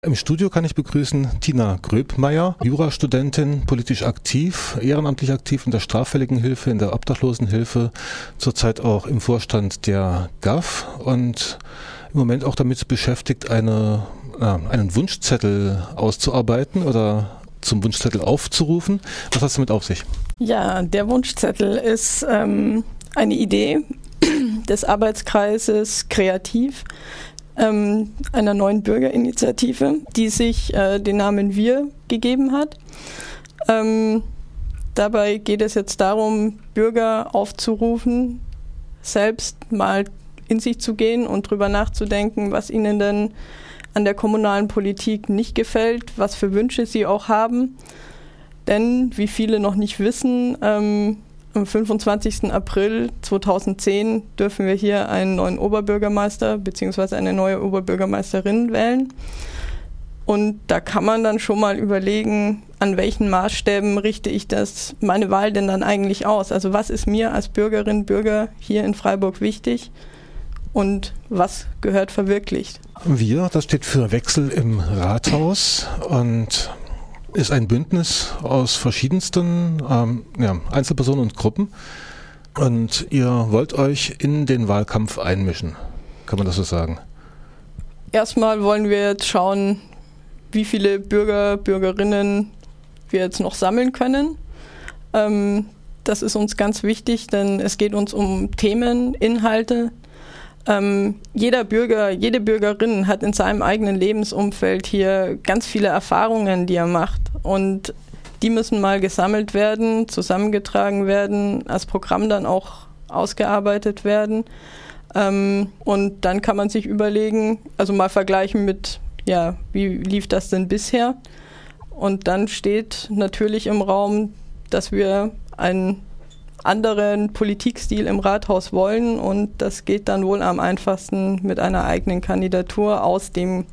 Im Studio kann ich begrüßen Tina Gröbmeier, Jurastudentin, politisch aktiv, ehrenamtlich aktiv in der Straffälligenhilfe, in der Obdachlosenhilfe, zurzeit auch im Vorstand der GAF und im Moment auch damit beschäftigt, einen Wunschzettel auszuarbeiten oder zum Wunschzettel aufzurufen. Was hat es damit auf sich? Ja, der Wunschzettel ist eine Idee des Arbeitskreises Kreativ, einer neuen Bürgerinitiative, die sich den Namen Wir gegeben hat. Dabei geht es jetzt darum, Bürger aufzurufen, selbst mal in sich zu gehen und drüber nachzudenken, was ihnen denn an der kommunalen Politik nicht gefällt, was für Wünsche sie auch haben. Denn, wie viele noch nicht wissen, am 25. April 2010 dürfen wir hier einen neuen Oberbürgermeister bzw. eine neue Oberbürgermeisterin wählen. Und da kann man dann schon mal überlegen, an welchen Maßstäben richte ich meine Wahl denn dann eigentlich aus? Also was ist mir als Bürgerin, Bürger hier in Freiburg wichtig und was gehört verwirklicht? Wir, das steht für Wechsel im Rathaus und ist ein Bündnis aus verschiedensten Einzelpersonen und Gruppen und ihr wollt euch in den Wahlkampf einmischen. Kann man das so sagen? Erstmal wollen wir jetzt schauen, wie viele Bürger, Bürgerinnen wir jetzt noch sammeln können. Das ist uns ganz wichtig, denn es geht uns um Themen, Inhalte. Jeder Bürger, jede Bürgerin hat in seinem eigenen Lebensumfeld hier ganz viele Erfahrungen, die er macht. Und die müssen mal gesammelt werden, zusammengetragen werden, als Programm dann auch ausgearbeitet werden. Und dann kann man sich überlegen, also mal vergleichen mit, ja, wie lief das denn bisher? Und dann steht natürlich im Raum, dass wir einen anderen Politikstil im Rathaus wollen und das geht dann wohl am einfachsten mit einer eigenen Kandidatur aus dem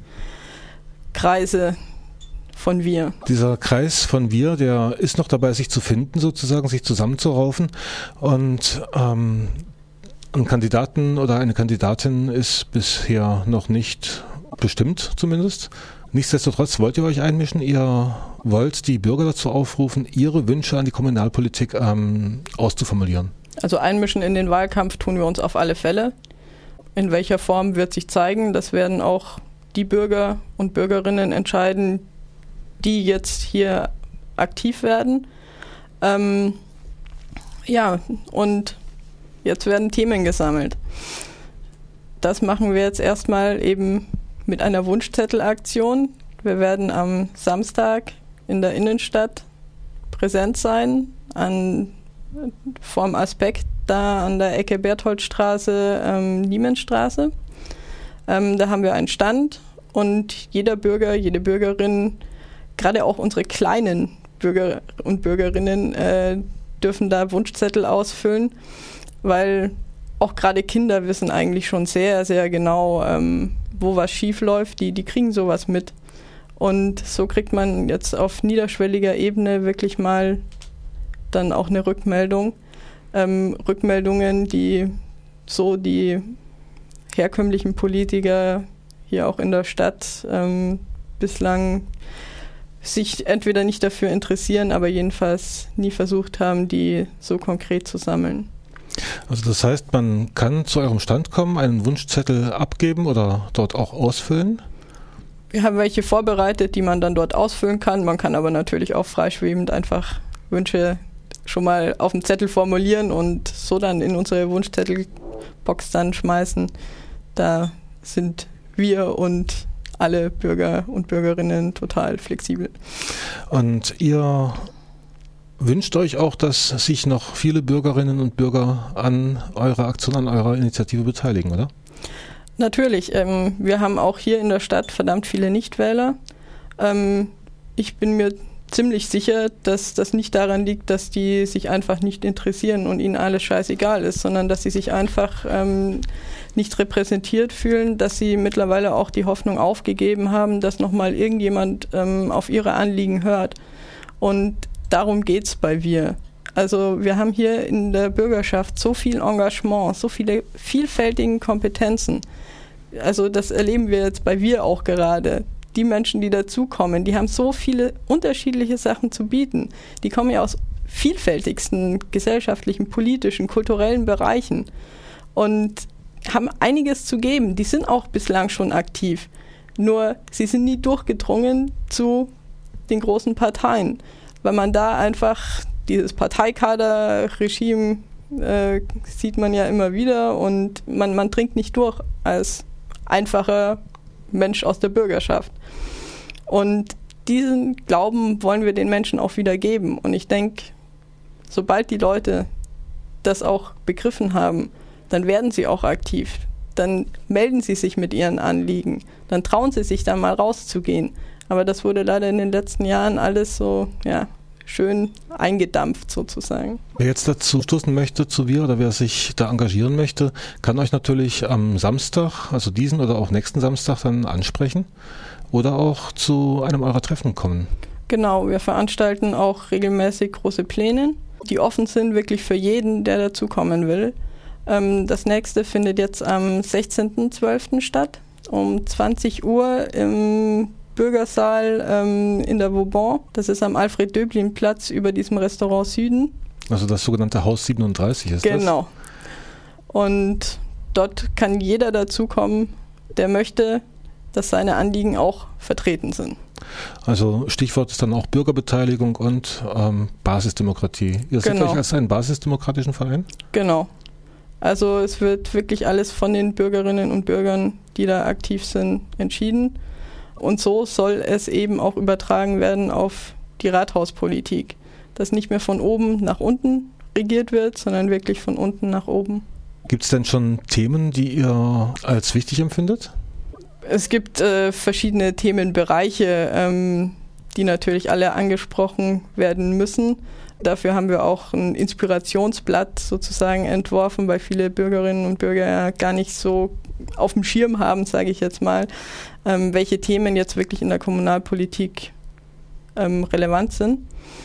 Kreise von Wir. Dieser Kreis von Wir, der ist noch dabei, sich zu finden sozusagen, sich zusammenzuraufen und ein Kandidaten oder eine Kandidatin ist bisher noch nicht bestimmt zumindest. Nichtsdestotrotz wollt ihr euch einmischen, ihr wollt die Bürger dazu aufrufen, ihre Wünsche an die Kommunalpolitik auszuformulieren. Also einmischen in den Wahlkampf tun wir uns auf alle Fälle. In welcher Form wird sich zeigen, das werden auch die Bürger und Bürgerinnen entscheiden, die jetzt hier aktiv werden. Und jetzt werden Themen gesammelt. Das machen wir jetzt erstmal eben mit einer Wunschzettelaktion. Wir werden am Samstag in der Innenstadt präsent sein, vorm Aspekt da an der Ecke Bertholdstraße, Niemensstraße. Da haben wir einen Stand und jeder Bürger, jede Bürgerin, gerade auch unsere kleinen Bürger und Bürgerinnen dürfen da Wunschzettel ausfüllen, weil auch gerade Kinder wissen eigentlich schon sehr, sehr genau, wo was schief läuft, die kriegen sowas mit. Und so kriegt man jetzt auf niederschwelliger Ebene wirklich mal dann auch eine Rückmeldung. Rückmeldungen, die so die herkömmlichen Politiker hier auch in der Stadt bislang sich entweder nicht dafür interessieren, aber jedenfalls nie versucht haben, die so konkret zu sammeln. Also das heißt, man kann zu eurem Stand kommen, einen Wunschzettel abgeben oder dort auch ausfüllen? Wir haben welche vorbereitet, die man dann dort ausfüllen kann. Man kann aber natürlich auch freischwebend einfach Wünsche schon mal auf dem Zettel formulieren und so dann in unsere Wunschzettelbox dann schmeißen. Da sind wir und alle Bürger und Bürgerinnen total flexibel. Und ihr wünscht euch auch, dass sich noch viele Bürgerinnen und Bürger an eurer Aktion, an eurer Initiative beteiligen, oder? Natürlich. Wir haben auch hier in der Stadt verdammt viele Nichtwähler. Ich bin mir ziemlich sicher, dass das nicht daran liegt, dass die sich einfach nicht interessieren und ihnen alles scheißegal ist, sondern dass sie sich einfach nicht repräsentiert fühlen, dass sie mittlerweile auch die Hoffnung aufgegeben haben, dass nochmal irgendjemand auf ihre Anliegen hört. Und darum geht's bei Wir. Also wir haben hier in der Bürgerschaft so viel Engagement, so viele vielfältige Kompetenzen. Also das erleben wir jetzt bei Wir auch gerade. die Menschen, die dazukommen, die haben so viele unterschiedliche Sachen zu bieten. Die kommen ja aus vielfältigsten gesellschaftlichen, politischen, kulturellen Bereichen und haben einiges zu geben. Die sind auch bislang schon aktiv. Nur sie sind nie durchgedrungen zu den großen Parteien, weil man da einfach dieses Parteikader-Regime sieht man ja immer wieder und man dringt nicht durch als einfacher Mensch aus der Bürgerschaft. Und diesen Glauben wollen wir den Menschen auch wieder geben. Und ich denke, sobald die Leute das auch begriffen haben, dann werden sie auch aktiv. Dann melden sie sich mit ihren Anliegen. Dann trauen sie sich da mal rauszugehen. Aber das wurde leider in den letzten Jahren alles so, schön eingedampft sozusagen. Wer jetzt dazu stoßen möchte zu Wir oder wer sich da engagieren möchte, kann euch natürlich am Samstag, also diesen oder auch nächsten Samstag dann ansprechen oder auch zu einem eurer Treffen kommen. Genau, wir veranstalten auch regelmäßig große Pläne, die offen sind wirklich für jeden, der dazukommen will. Das nächste findet jetzt am 16.12. statt, um 20 Uhr im Bürgersaal in der Vauban. Das ist am Alfred-Döblin-Platz über diesem Restaurant Süden. Also das sogenannte Haus 37 ist das? Genau. Und dort kann jeder dazukommen, der möchte, dass seine Anliegen auch vertreten sind. Also Stichwort ist dann auch Bürgerbeteiligung und Basisdemokratie. Ihr seht euch als einen basisdemokratischen Verein? Genau. Also es wird wirklich alles von den Bürgerinnen und Bürgern, die da aktiv sind, entschieden. Und so soll es eben auch übertragen werden auf die Rathauspolitik, dass nicht mehr von oben nach unten regiert wird, sondern wirklich von unten nach oben. Gibt es denn schon Themen, die ihr als wichtig empfindet? Es gibt verschiedene Themenbereiche, die natürlich alle angesprochen werden müssen. Dafür haben wir auch ein Inspirationsblatt sozusagen entworfen, weil viele Bürgerinnen und Bürger ja gar nicht so auf dem Schirm haben, sage ich jetzt mal, welche Themen jetzt wirklich in der Kommunalpolitik relevant sind.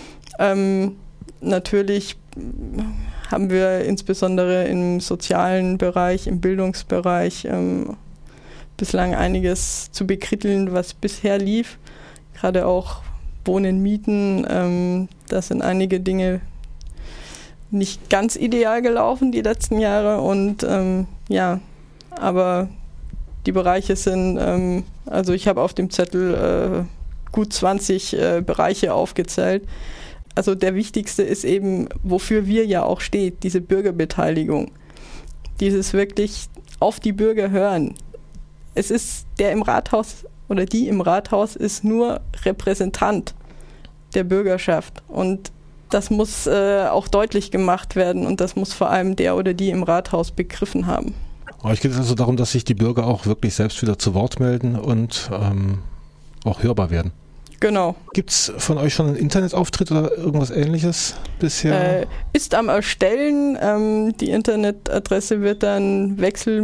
Natürlich haben wir insbesondere im sozialen Bereich, im Bildungsbereich bislang einiges zu bekritteln, was bisher lief. Gerade auch Wohnen, Mieten, da sind einige Dinge nicht ganz ideal gelaufen die letzten Jahre und aber die Bereiche sind, also ich habe auf dem Zettel gut 20 Bereiche aufgezählt. Also der wichtigste ist eben, wofür wir ja auch steht, diese Bürgerbeteiligung. Dieses wirklich auf die Bürger hören. Es ist der im Rathaus oder die im Rathaus ist nur Repräsentant der Bürgerschaft und das muss auch deutlich gemacht werden und das muss vor allem der oder die im Rathaus begriffen haben. Euch geht es also darum, dass sich die Bürger auch wirklich selbst wieder zu Wort melden und auch hörbar werden. Genau. Gibt es von euch schon einen Internetauftritt oder irgendwas Ähnliches bisher? Ist am Erstellen. Die Internetadresse wird dann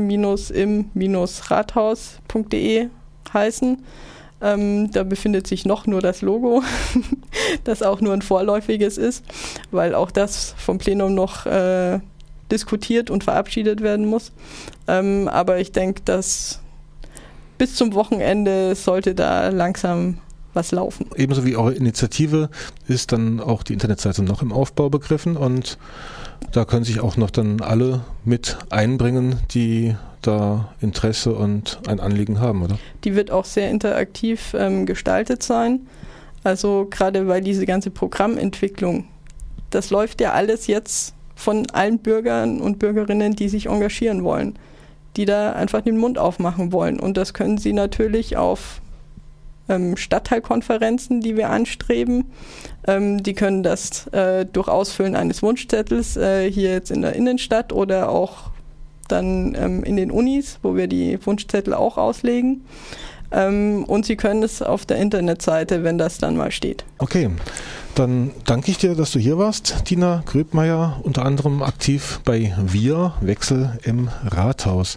wechsel-im-rathaus.de heißen. Da befindet sich noch nur das Logo, das auch nur ein vorläufiges ist, weil auch das vom Plenum noch diskutiert und verabschiedet werden muss. Aber ich denke, dass bis zum Wochenende sollte da langsam was laufen. Ebenso wie eure Initiative ist dann auch die Internetseite noch im Aufbau begriffen und da können sich auch noch dann alle mit einbringen, die da Interesse und ein Anliegen haben, oder? Die wird auch sehr interaktiv gestaltet sein. Also gerade weil diese ganze Programmentwicklung, das läuft ja alles jetzt von allen Bürgern und Bürgerinnen, die sich engagieren wollen, die da einfach den Mund aufmachen wollen. Und das können sie natürlich auf Stadtteilkonferenzen, die wir anstreben. Die können das durch Ausfüllen eines Wunschzettels hier jetzt in der Innenstadt oder auch dann in den Unis, wo wir die Wunschzettel auch auslegen. Und Sie können es auf der Internetseite, wenn das dann mal steht. Okay, dann danke ich dir, dass du hier warst. Tina Gröbmeier, unter anderem aktiv bei Wir, Wechsel im Rathaus.